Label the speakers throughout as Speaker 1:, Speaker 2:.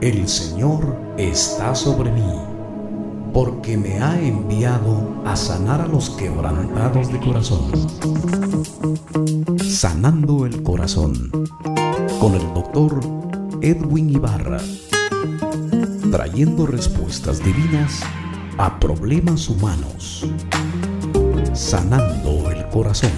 Speaker 1: El Señor está sobre mí, porque me ha enviado a sanar a los quebrantados de corazón. Sanando el corazón, con el doctor Edwin Ibarra, trayendo respuestas divinas a problemas humanos. Sanando el corazón.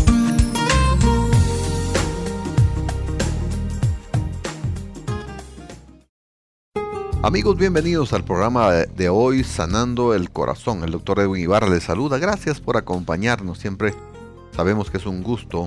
Speaker 2: Amigos, bienvenidos al programa de hoy, Sanando el Corazón. El doctor Edwin Ibarra les saluda. Gracias por acompañarnos. Siempre sabemos que es un gusto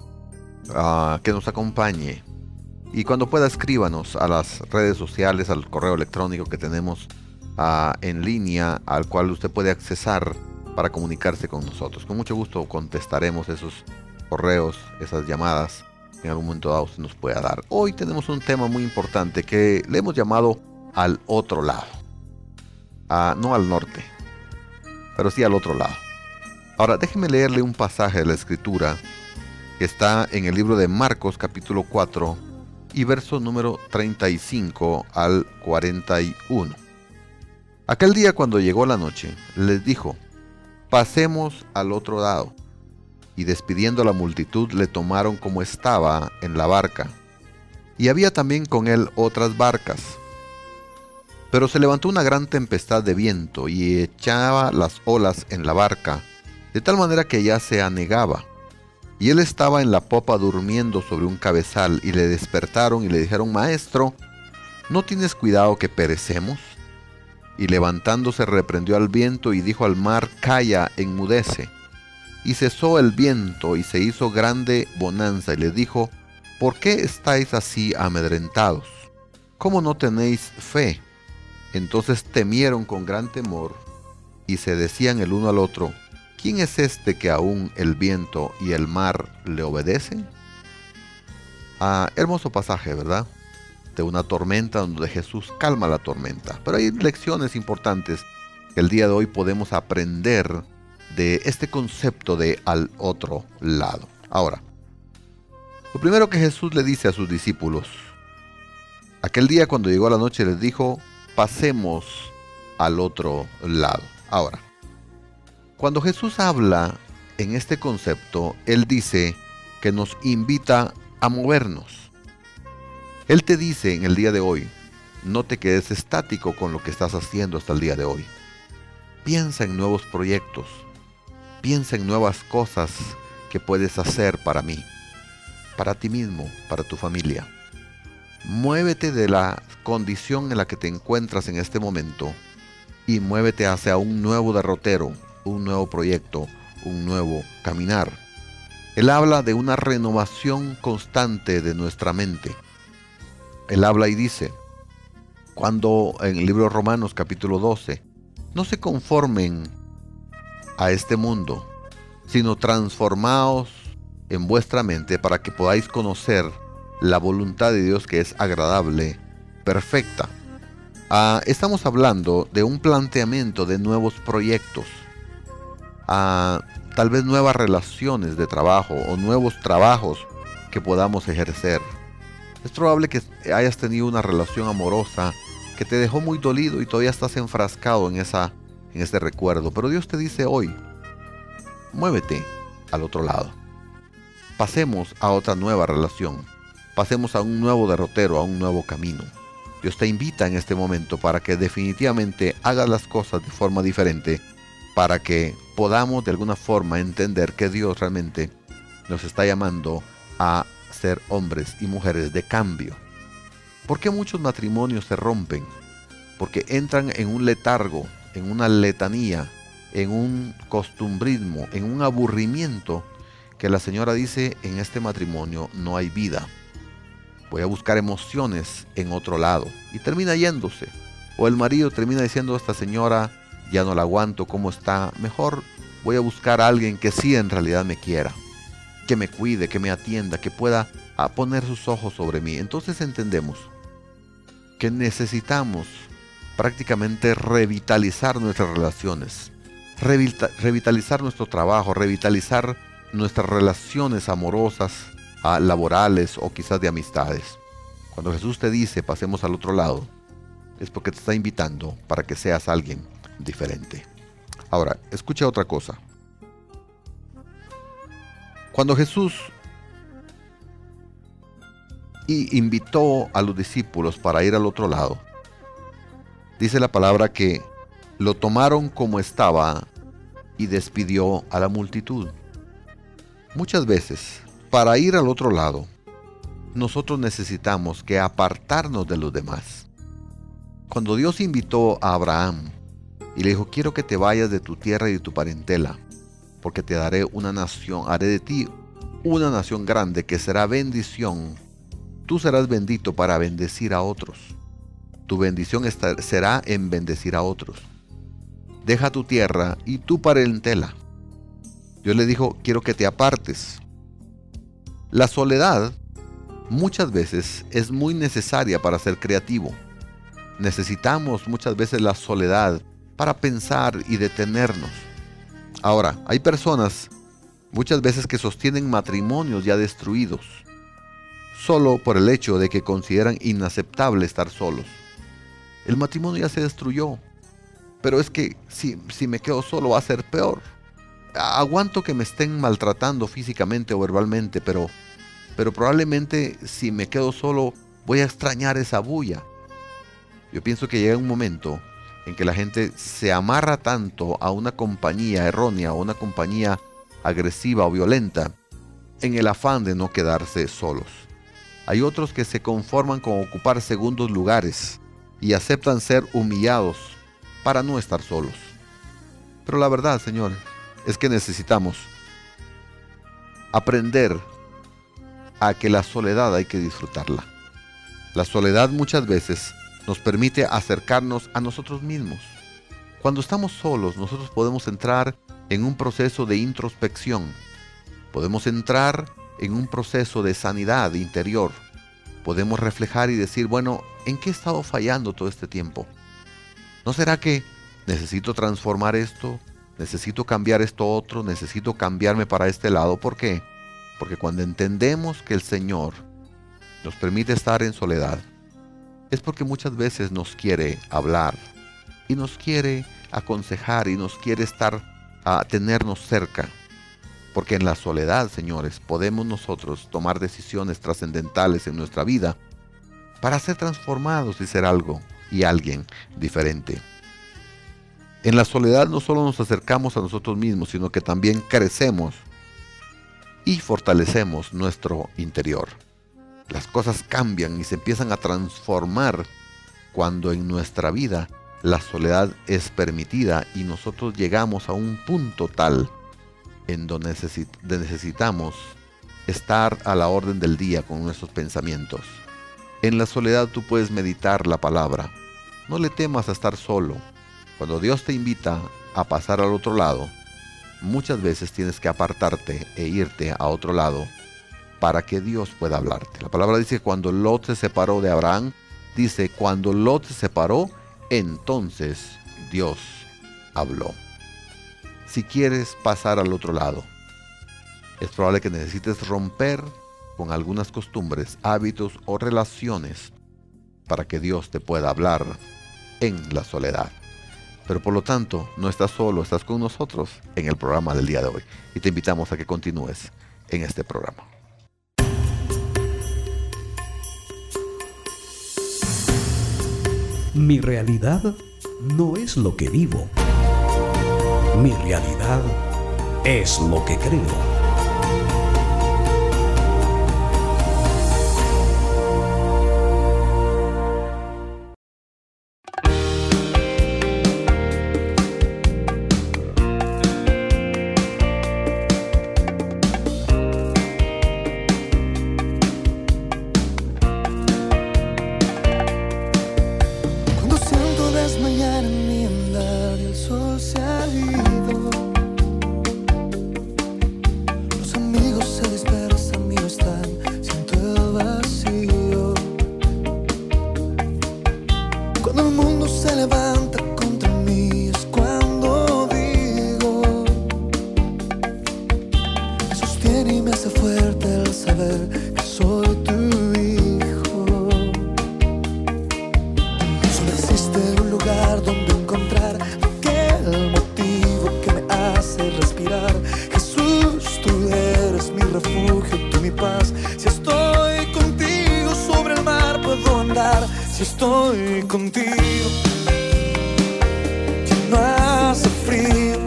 Speaker 2: que nos acompañe. Y cuando pueda, escríbanos a las redes sociales, al correo electrónico que tenemos en línea, al cual usted puede accesar para comunicarse con nosotros. Con mucho gusto contestaremos esos correos, esas llamadas que en algún momento dado usted nos pueda dar. Hoy tenemos un tema muy importante que le hemos llamado al otro lado. No al norte, pero sí al otro lado. Ahora déjeme leerle un pasaje de la Escritura que está en el libro de Marcos capítulo 4 y verso número 35 al 41. Aquel día, cuando llegó la noche, les dijo: pasemos al otro lado. Y despidiendo a la multitud, le tomaron como estaba en la barca. Y había también con él otras barcas. Pero se levantó una gran tempestad de viento y echaba las olas en la barca, de tal manera que ya se anegaba. Y él estaba en la popa durmiendo sobre un cabezal, y le despertaron y le dijeron: Maestro, ¿no tienes cuidado que perecemos? Y levantándose reprendió al viento y dijo al mar: Calla, enmudece. Y cesó el viento y se hizo grande bonanza, y les dijo: ¿Por qué estáis así amedrentados? ¿Cómo no tenéis fe? Entonces temieron con gran temor y se decían el uno al otro: ¿quién es este que aún el viento y el mar le obedecen? Hermoso pasaje, ¿verdad? De una tormenta donde Jesús calma la tormenta. Pero hay lecciones importantes que el día de hoy podemos aprender de este concepto de al otro lado. Ahora, lo primero que Jesús le dice a sus discípulos, aquel día cuando llegó la noche les dijo: pasemos al otro lado. Ahora, cuando Jesús habla en este concepto, Él dice que nos invita a movernos. Él te dice en el día de hoy: no te quedes estático con lo que estás haciendo hasta el día de hoy. Piensa en nuevos proyectos. Piensa en nuevas cosas que puedes hacer para mí, para ti mismo, para tu familia. Muévete de la condición en la que te encuentras en este momento y muévete hacia un nuevo derrotero, un nuevo proyecto, un nuevo caminar. Él habla de una renovación constante de nuestra mente. Él habla y dice, cuando en el libro de Romanos capítulo 12, no se conformen a este mundo, sino transformaos en vuestra mente para que podáis conocer la voluntad de Dios, que es agradable, perfecta. Estamos hablando de un planteamiento de nuevos proyectos, tal vez nuevas relaciones de trabajo o nuevos trabajos que podamos ejercer. Es probable que hayas tenido una relación amorosa que te dejó muy dolido y todavía estás enfrascado en ese recuerdo, pero Dios te dice hoy: muévete al otro lado. Pasemos a otra nueva relación. Pasemos a un nuevo derrotero, a un nuevo camino. Dios te invita en este momento para que definitivamente hagas las cosas de forma diferente, para que podamos de alguna forma entender que Dios realmente nos está llamando a ser hombres y mujeres de cambio. ¿Por qué muchos matrimonios se rompen? Porque entran en un letargo, en una letanía, en un costumbrismo, en un aburrimiento, que la señora dice: en este matrimonio no hay vida. Voy a buscar emociones en otro lado. Y termina yéndose. O el marido termina diciendo: esta señora ya no la aguanto, ¿cómo está? Mejor voy a buscar a alguien que sí en realidad me quiera, que me cuide, que me atienda, que pueda poner sus ojos sobre mí. Entonces entendemos que necesitamos prácticamente revitalizar nuestras relaciones, revitalizar nuestro trabajo, revitalizar nuestras relaciones amorosas, laborales o quizás de amistades. Cuando Jesús te dice pasemos al otro lado, es porque te está invitando para que seas alguien diferente. Ahora, escucha otra cosa. Cuando Jesús invitó a los discípulos para ir al otro lado, dice la palabra que lo tomaron como estaba y despidió a la multitud. Muchas veces, para ir al otro lado, nosotros necesitamos que apartarnos de los demás. Cuando Dios invitó a Abraham y le dijo, quiero que te vayas de tu tierra y de tu parentela, porque te daré una nación, haré de ti una nación grande que será bendición. Tú serás bendito para bendecir a otros. Tu bendición será en bendecir a otros. Deja tu tierra y tu parentela. Dios le dijo, quiero que te apartes. La soledad muchas veces es muy necesaria para ser creativo. Necesitamos muchas veces la soledad para pensar y detenernos. Ahora, hay personas muchas veces que sostienen matrimonios ya destruidos, solo por el hecho de que consideran inaceptable estar solos. El matrimonio ya se destruyó, pero es que si me quedo solo va a ser peor. Aguanto que me estén maltratando físicamente o verbalmente, pero probablemente si me quedo solo voy a extrañar esa bulla. Yo pienso que llega un momento en que la gente se amarra tanto a una compañía errónea o una compañía agresiva o violenta en el afán de no quedarse solos. Hay otros que se conforman con ocupar segundos lugares y aceptan ser humillados para no estar solos. Pero la verdad, señores, es que necesitamos aprender a que la soledad hay que disfrutarla. La soledad muchas veces nos permite acercarnos a nosotros mismos. Cuando estamos solos, nosotros podemos entrar en un proceso de introspección. Podemos entrar en un proceso de sanidad interior. Podemos reflejar y decir, bueno, ¿en qué he estado fallando todo este tiempo? ¿No será que necesito transformar esto? ¿Necesito cambiar esto otro? ¿Necesito cambiarme para este lado? ¿Por qué? Porque cuando entendemos que el Señor nos permite estar en soledad, es porque muchas veces nos quiere hablar y nos quiere aconsejar y nos quiere tenernos cerca. Porque en la soledad, señores, podemos nosotros tomar decisiones trascendentales en nuestra vida para ser transformados y ser algo y alguien diferente. En la soledad no solo nos acercamos a nosotros mismos, sino que también crecemos y fortalecemos nuestro interior. Las cosas cambian y se empiezan a transformar cuando en nuestra vida la soledad es permitida y nosotros llegamos a un punto tal en donde necesitamos estar a la orden del día con nuestros pensamientos. En la soledad tú puedes meditar la palabra. No le temas a estar solo. Cuando Dios te invita a pasar al otro lado, muchas veces tienes que apartarte e irte a otro lado para que Dios pueda hablarte. La palabra dice que cuando Lot se separó de Abraham, dice, cuando Lot se separó, entonces Dios habló. Si quieres pasar al otro lado, es probable que necesites romper con algunas costumbres, hábitos o relaciones para que Dios te pueda hablar en la soledad. Pero por lo tanto, no estás solo, estás con nosotros en el programa del día de hoy. Y te invitamos a que continúes en este programa.
Speaker 1: Mi realidad no es lo que vivo. Mi realidad es lo que creo.
Speaker 3: Sobre Si estoy contigo, ya no hace frío.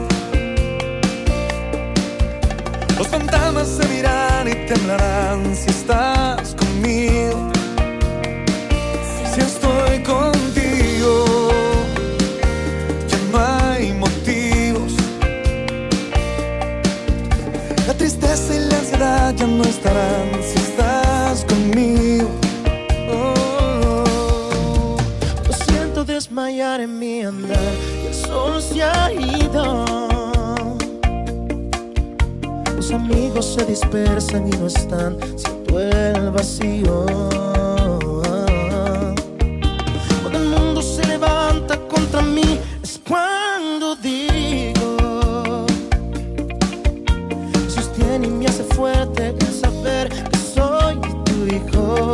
Speaker 3: Los fantasmas se miran y temblarán si estás conmigo. Si estoy contigo, ya no hay motivos. La tristeza y la ansiedad ya no estarán si estás conmigo.
Speaker 4: Lo siento desmayar en mi andar y el sol se ha ido. Los amigos se dispersan y no están, siento el vacío. Cuando el mundo se levanta contra mí es cuando digo, sostiene y me hace fuerte el saber que soy tu hijo.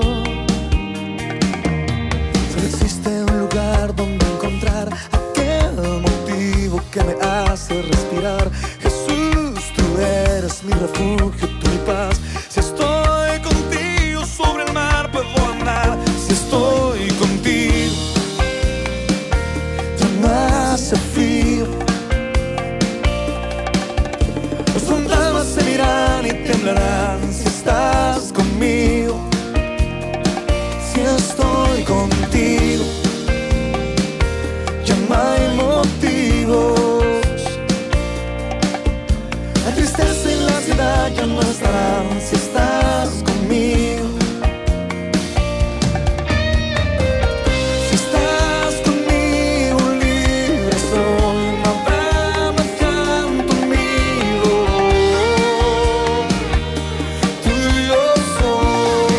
Speaker 3: Solo existe un lugar donde encontrar aquel motivo que me hace respirar. Eres mi refugio, tú mi paz. Si estoy contigo sobre el mar puedo andar. Si estoy contigo ya no hace frío. Los fantasmas se miran y temblarán si estás conmigo. Si estoy contigo ya no hay motivo. La tristeza y la ansiedad ya no estarán si estás conmigo. Si estás conmigo, libre soy, no habrá más llanto conmigo. Tú y yo soy.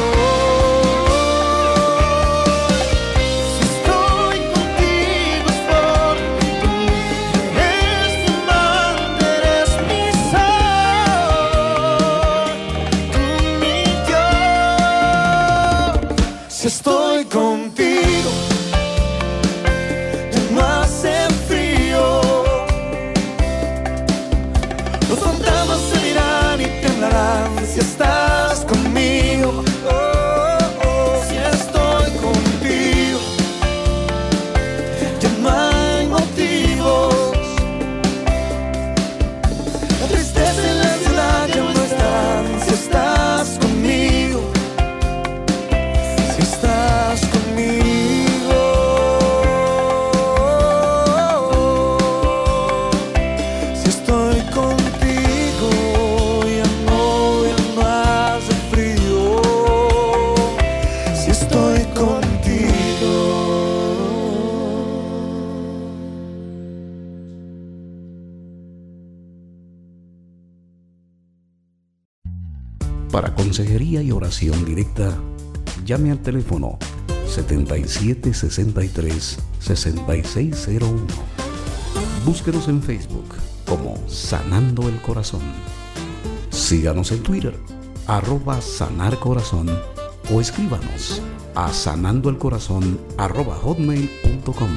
Speaker 3: Si estoy contigo es porque tú eres mi amante, eres mi si estoy contigo, ya no hace frío. Los fantasmas se miran y temblarán si estás conmigo. Si estoy contigo, ya no hay motivos. La tristeza y la ansiedad ya no están si estás conmigo. Estás conmigo. Si estoy contigo, ya no hace frío. Si estoy contigo.
Speaker 1: Para consejería y oración directa, llame al teléfono 7763-6601. Búsquenos en Facebook como Sanando el Corazón. Síganos en Twitter, @sanarcorazón, o escríbanos a sanandoelcorazón@hotmail.com.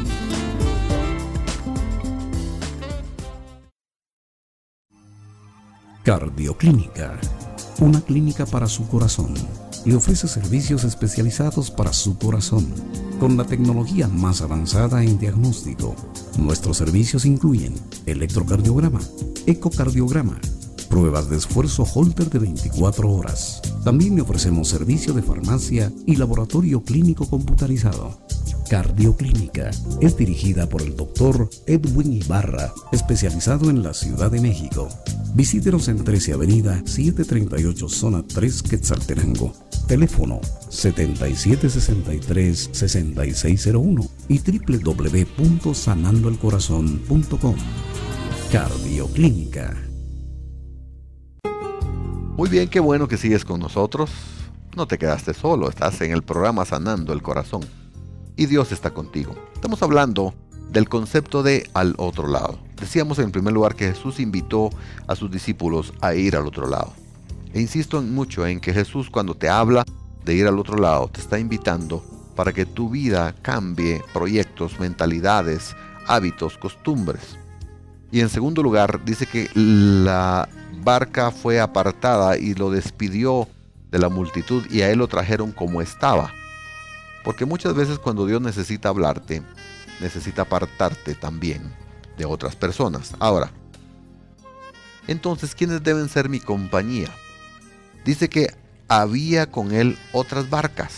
Speaker 1: Cardioclínica, una clínica para su corazón. Le ofrece servicios especializados para su corazón, con la tecnología más avanzada en diagnóstico. Nuestros servicios incluyen electrocardiograma, ecocardiograma, pruebas de esfuerzo Holter de 24 horas. También le ofrecemos servicio de farmacia y laboratorio clínico computarizado. Cardioclínica es dirigida por el Dr. Edwin Ibarra, especializado en la Ciudad de México. Visítenos en 13 Avenida 738 Zona 3 Quetzaltenango. Teléfono 7763-6601 y www.sanandoelcorazon.com. Cardioclínica.
Speaker 2: Muy bien, qué bueno que sigues con nosotros. No te quedaste solo, estás en el programa Sanando el Corazón. Y Dios está contigo. Estamos hablando del concepto de al otro lado. Decíamos en primer lugar que Jesús invitó a sus discípulos a ir al otro lado. E insisto mucho en que Jesús, cuando te habla de ir al otro lado, te está invitando para que tu vida cambie proyectos, mentalidades, hábitos, costumbres. Y en segundo lugar, dice que la barca fue apartada y lo despidió de la multitud y a él lo trajeron como estaba. Porque muchas veces cuando Dios necesita hablarte, necesita apartarte también de otras personas. Ahora, entonces, ¿quiénes deben ser mi compañía? Dice que había con él otras barcas.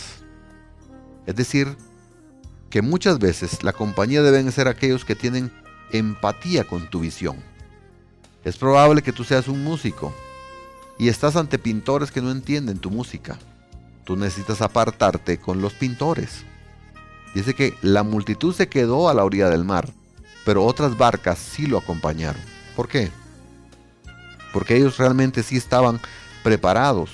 Speaker 2: Es decir, que muchas veces la compañía deben ser aquellos que tienen empatía con tu visión. Es probable que tú seas un músico y estás ante pintores que no entienden tu música. Tú necesitas apartarte con los pintores. Dice que la multitud se quedó a la orilla del mar, pero otras barcas sí lo acompañaron. ¿Por qué? Porque ellos realmente sí estaban preparados.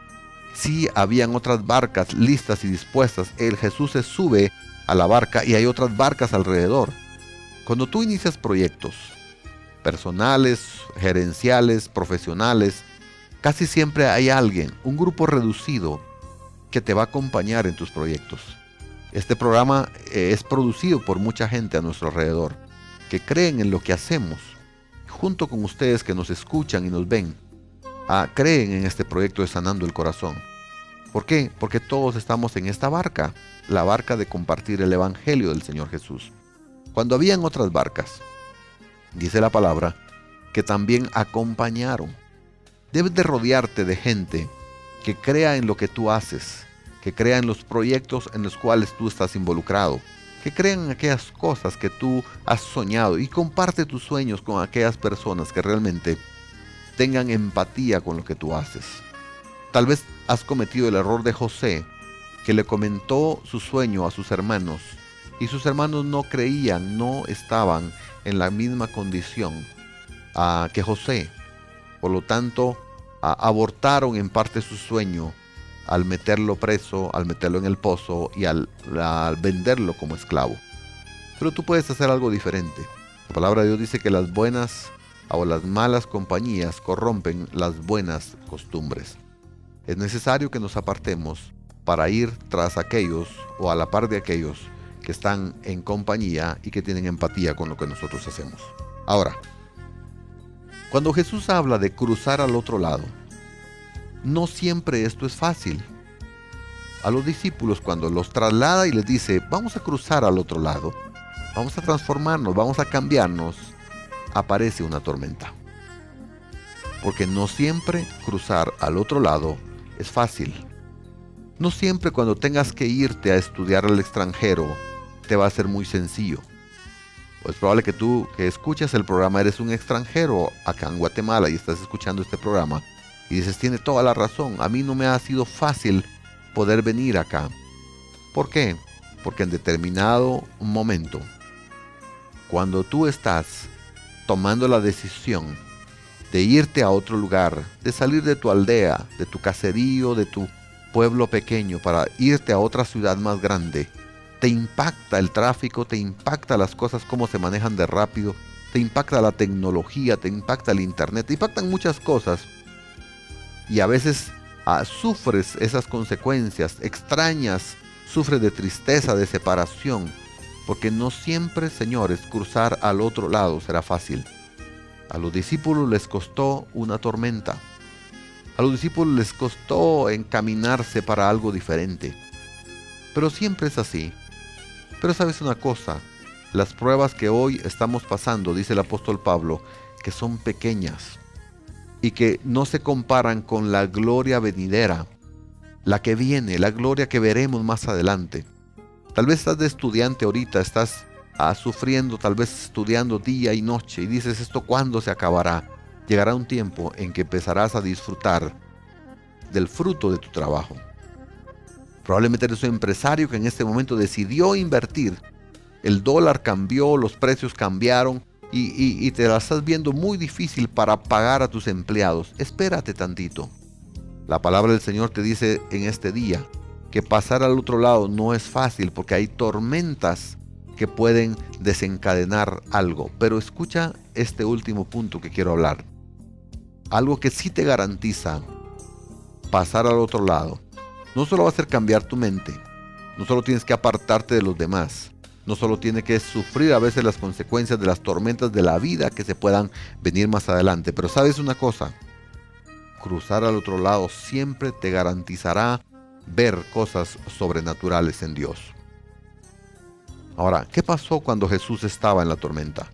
Speaker 2: Sí habían otras barcas listas y dispuestas. El Jesús se sube a la barca y hay otras barcas alrededor. Cuando tú inicias proyectos personales, gerenciales, profesionales, casi siempre hay alguien, un grupo reducido, que te va a acompañar en tus proyectos. Este programa es producido por mucha gente a nuestro alrededor, que creen en lo que hacemos. Junto con ustedes que nos escuchan y nos ven, creen en este proyecto de Sanando el Corazón. ¿Por qué? Porque todos estamos en esta barca, la barca de compartir el Evangelio del Señor Jesús. Cuando habían otras barcas, dice la palabra, que también acompañaron. Debes de rodearte de gente que crea en lo que tú haces, que crea en los proyectos en los cuales tú estás involucrado, que crean en aquellas cosas que tú has soñado y comparte tus sueños con aquellas personas que realmente tengan empatía con lo que tú haces. Tal vez has cometido el error de José, que le comentó su sueño a sus hermanos y sus hermanos no creían, no estaban en la misma condición que José. Por lo tanto, abortaron en parte su sueño al meterlo preso, al meterlo en el pozo y al venderlo como esclavo. Pero tú puedes hacer algo diferente. La palabra de Dios dice que las buenas o las malas compañías corrompen las buenas costumbres. Es necesario que nos apartemos para ir tras aquellos o a la par de aquellos que están en compañía y que tienen empatía con lo que nosotros hacemos. Ahora, cuando Jesús habla de cruzar al otro lado, no siempre esto es fácil. A los discípulos, cuando los traslada y les dice, vamos a cruzar al otro lado, vamos a transformarnos, vamos a cambiarnos, aparece una tormenta. Porque no siempre cruzar al otro lado es fácil. No siempre cuando tengas que irte a estudiar al extranjero te va a ser muy sencillo. Es probable que tú que escuchas el programa eres un extranjero acá en Guatemala y estás escuchando este programa y dices, tiene toda la razón, a mí no me ha sido fácil poder venir acá. ¿Por qué? Porque en determinado momento, cuando tú estás tomando la decisión de irte a otro lugar, de salir de tu aldea, de tu caserío, de tu pueblo pequeño para irte a otra ciudad más grande, te impacta el tráfico, te impacta las cosas, cómo se manejan de rápido, te impacta la tecnología, te impacta el internet, te impactan muchas cosas. Y a veces sufres esas consecuencias, extrañas, sufres de tristeza, de separación, porque no siempre, señores, cruzar al otro lado será fácil. A los discípulos les costó una tormenta. A los discípulos les costó encaminarse para algo diferente. Pero siempre es así. Pero sabes una cosa, las pruebas que hoy estamos pasando, dice el apóstol Pablo, que son pequeñas y que no se comparan con la gloria venidera, la que viene, la gloria que veremos más adelante. Tal vez estás de estudiante ahorita, estás sufriendo, tal vez estudiando día y noche y dices, ¿esto cuándo se acabará? Llegará un tiempo en que empezarás a disfrutar del fruto de tu trabajo. Probablemente eres un empresario que en este momento decidió invertir. El dólar cambió, los precios cambiaron y te la estás viendo muy difícil para pagar a tus empleados. Espérate tantito. La palabra del Señor te dice en este día que pasar al otro lado no es fácil porque hay tormentas que pueden desencadenar algo. Pero escucha este último punto que quiero hablar. Algo que sí te garantiza pasar al otro lado. No solo va a hacer cambiar tu mente, no solo tienes que apartarte de los demás, no solo tienes que sufrir a veces las consecuencias de las tormentas de la vida que se puedan venir más adelante, pero sabes una cosa, cruzar al otro lado siempre te garantizará ver cosas sobrenaturales en Dios. Ahora, ¿qué pasó cuando Jesús estaba en la tormenta?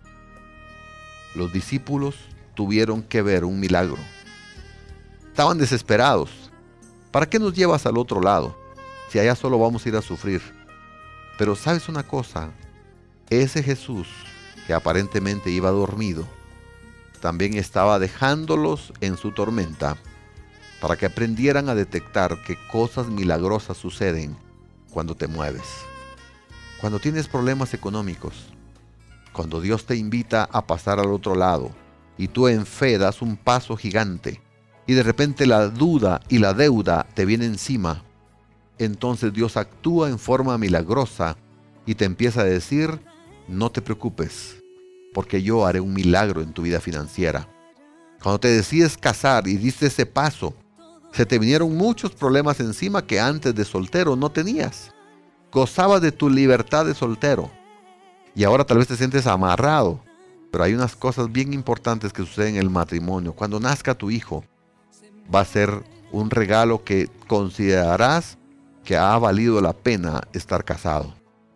Speaker 2: Los discípulos tuvieron que ver un milagro. Estaban desesperados. ¿Para qué nos llevas al otro lado? Si allá solo vamos a ir a sufrir. Pero ¿sabes una cosa? Ese Jesús, que aparentemente iba dormido, también estaba dejándolos en su tormenta para que aprendieran a detectar que cosas milagrosas suceden cuando te mueves. Cuando tienes problemas económicos, cuando Dios te invita a pasar al otro lado y tú en fe das un paso gigante y de repente la duda y la deuda te vienen encima, entonces Dios actúa en forma milagrosa y te empieza a decir: no te preocupes, porque yo haré un milagro en tu vida financiera. Cuando te decides casar y diste ese paso, se te vinieron muchos problemas encima que antes de soltero no tenías. Gozabas de tu libertad de soltero y ahora tal vez te sientes amarrado. Pero hay unas cosas bien importantes que suceden en el matrimonio. Cuando nazca tu hijo, va a ser un regalo que considerarás que ha valido la pena estar casado.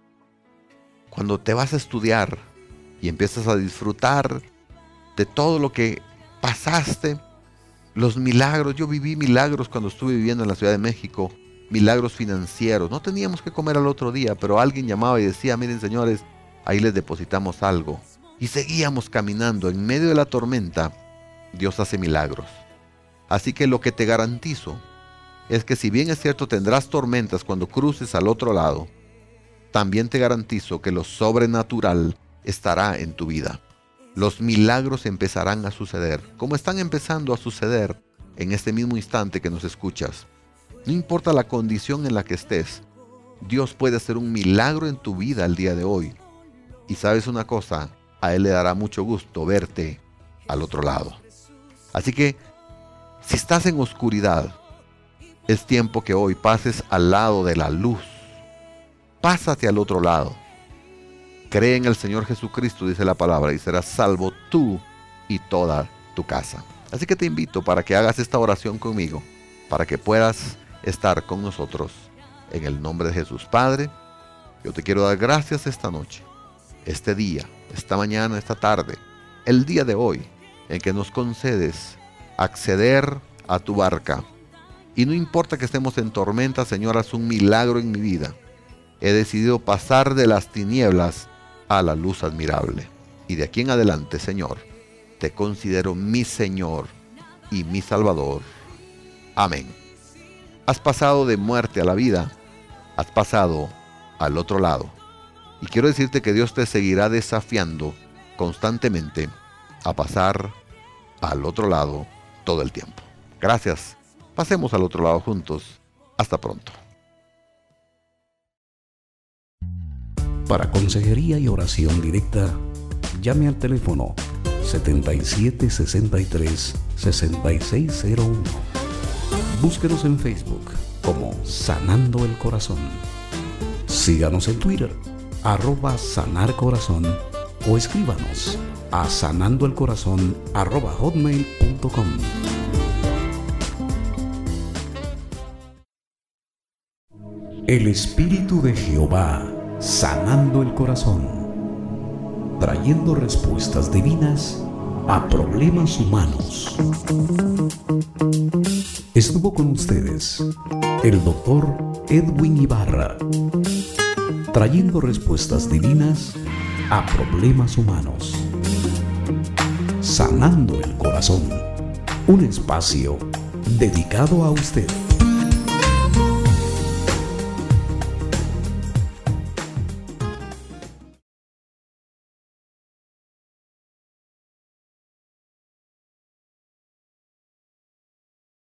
Speaker 2: Cuando te vas a estudiar y empiezas a disfrutar de todo lo que pasaste, los milagros. Yo viví milagros cuando estuve viviendo en la Ciudad de México, milagros financieros. No teníamos que comer al otro día, pero alguien llamaba y decía: miren señores, ahí les depositamos algo. Y seguíamos caminando. En medio de la tormenta, Dios hace milagros. Así que lo que te garantizo es que si bien es cierto tendrás tormentas cuando cruces al otro lado, también te garantizo que lo sobrenatural estará en tu vida. Los milagros empezarán a suceder, como están empezando a suceder en este mismo instante que nos escuchas. No importa la condición en la que estés, Dios puede hacer un milagro en tu vida el día de hoy. Y sabes una cosa, a Él le dará mucho gusto verte al otro lado. Así que, si estás en oscuridad, es tiempo que hoy pases al lado de la luz. Pásate al otro lado. Cree en el Señor Jesucristo, dice la palabra, y serás salvo tú y toda tu casa. Así que te invito para que hagas esta oración conmigo, para que puedas estar con nosotros en el nombre de Jesús. Padre, yo te quiero dar gracias esta noche, este día, esta mañana, esta tarde, el día de hoy, en que nos concedes acceder a tu barca. Y no importa que estemos en tormenta, Señor, haz un milagro en mi vida. He decidido pasar de las tinieblas a la luz admirable. Y de aquí en adelante, Señor, te considero mi Señor y mi Salvador. Amén. Has pasado de muerte a la vida. Has pasado al otro lado. Y quiero decirte que Dios te seguirá desafiando constantemente a pasar al otro lado todo el tiempo. Gracias. Pasemos al otro lado juntos. Hasta pronto.
Speaker 1: Para consejería y oración directa, llame al teléfono 7763-6601. Búsquenos en Facebook como Sanando el Corazón. Síganos en Twitter, @sanarcorazón, o escríbanos a sanandoelcorazon@hotmail.com. El Espíritu de Jehová, sanando el corazón, trayendo respuestas divinas a problemas humanos. Estuvo con ustedes el Dr. Edwin Ibarra, trayendo respuestas divinas a problemas humanos. Sanando el corazón, un espacio dedicado a usted.